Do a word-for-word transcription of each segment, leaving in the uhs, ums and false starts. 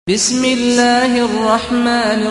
بسم الله الرحمن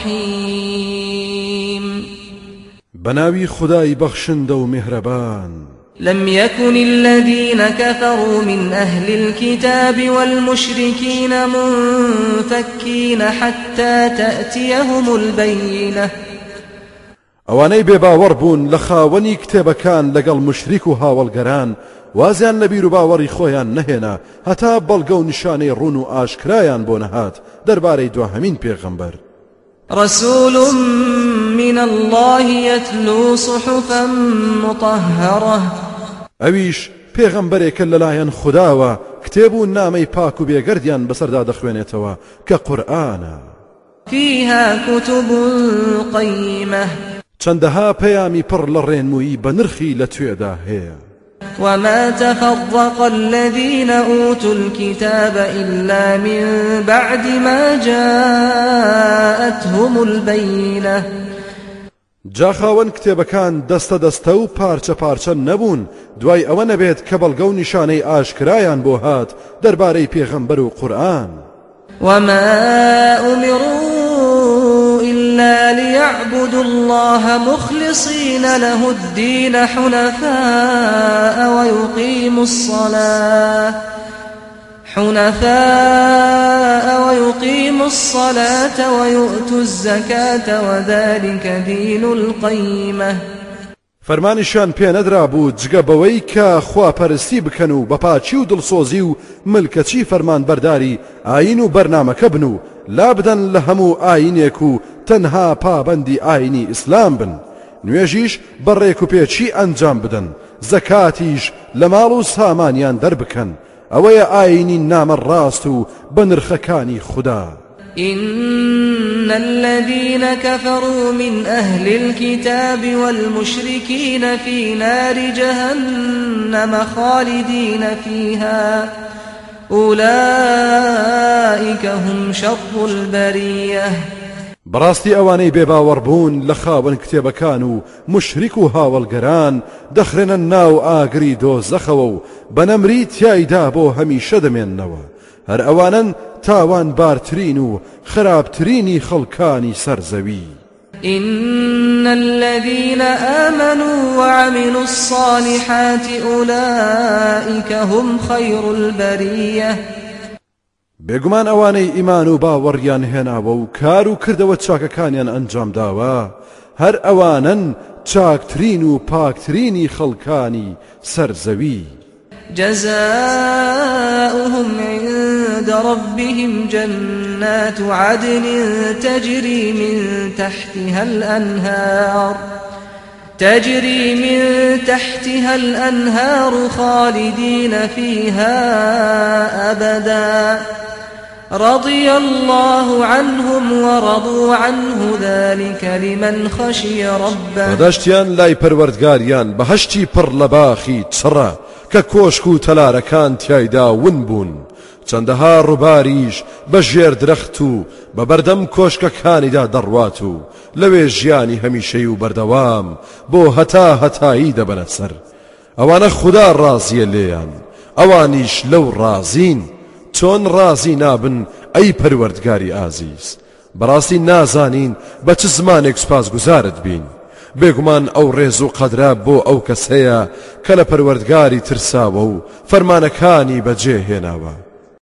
الرحيم بناوي خداي بخشند ومهربان لم يكن الذين كفروا من أهل الكتاب والمشركين منفكين حتى تأتيهم البينة اواني بباور بون لخاوني كتابكان لقل مشركو هاولقران وازیان لبیر و باوری خویان نهینا هتا بلگو نشانه رونو آشکرایان بونهات درباره دو همین پیغمبر رسول من الله يتلو صحفا مطهرة اویش پیغمبرێک لەلایەن خداوە کتێب و نامەی پاک و بێگەردیان بەسەردا دەخوێنێتەوە کە قورئانە فيها كتب قيمة چەندەها پەیامی پڕ لە ڕێنمووی بە نرخی لە توێدا هەیە وما تفرق الذين أوتوا الكتاب إلا من بعد ما جاءتهم البينة جاخاون کتێبەکان دەستە دەستە و پارچە پارچە نەبوون دوای ئەوە نەبێت کە بەڵگە و نیشانەی ئاشکرایان بۆ هات دەربارەی پێغەمبەر و قورئان وما أمروا إلا ليعبدوا الله مخلصين له الدين حنفاء ويقيموا الصلاة حنفاء ويقيموا الصلاة ويؤتوا الزكاة وذلك دين القيمة فەرمانیشان پێ نەدرا بوو جگە بەوەی کە خواپەرستی بکەن و بەپاچی و دڵسۆزی و ملکەچی فەرمان بەرداری ئاین و بەرنامەکە بن و لا بدەن لە هەموو ئاینێک و تەنها پابەندی ئاینی ئیسلام بن نوێژیش بەڕێک و پێچی ئەنجام بدەن زەکاتیش لە ماڵ و سامانیان دەربکەن ئەوەیە ئاینی نامە ڕاست و بە نرخەکانی خوددا إن الذين كفروا من أهل الكتاب والمشركين في نار جهنم خالدين فيها أولئك هم شر البرية بەڕاستی ئەوانەی بێباوەڕ بوون لە خاوەن کتێبەکان و مشریک و هاوڵگەران دەخرێنە ناو ئاگری دۆزەخەوە و بەنەمری تیایدا بۆ هەمیشە دەمێننەوە هەر ئەوانن تاوان بارترین و خراپترینی خەڵکانی سەرزەوی إن الذين آمنوا وعملوا الصالحات أولئك هم خير البرية بێگومان ئەوانەی ئیمان و باوەڕیان هێناوە و کار و کردەوە چاکەکانیان ئەنجام داوە هەر ئەوانن چاکترین و پاکترینی خەڵکانی سەرزەوی جزاؤهم عند ربهم جنات عدن تجري من تحتها الأنهار تجري من تحتها الأنهار خالدين فيها أبدا رضي الله عنهم ورضوا عنه ذلك لمن خشي ربه وداشتيان لاي پروردگاريان بهشتي پر لباخي چرا کە کۆشک و تەلارەکان تیایدا ون بوون چەندەها ڕووباریش بە ژێر درەخت و بە بەردەم کۆشکەکانیدا دەڕوات و لەوێ ژیانی هەمیشەی و بەردەوام بۆ هەتا هەتایی دەبەنە سەر ئەوانە خوددا ڕازیە لێیان ئەوانیش لەو ڕازین چۆن ڕازی نابن ئەی پەروەردگاری ئازیز بەڕاستی نازانین بە چ زمانێک سوپاسگوزارت بین بێگومان ئەو ڕێز و قەدرە بۆ ئەو کەس هەیە کە لە پەروەردگاری ترساوە و فەرمانەکانی بەجێهێناوە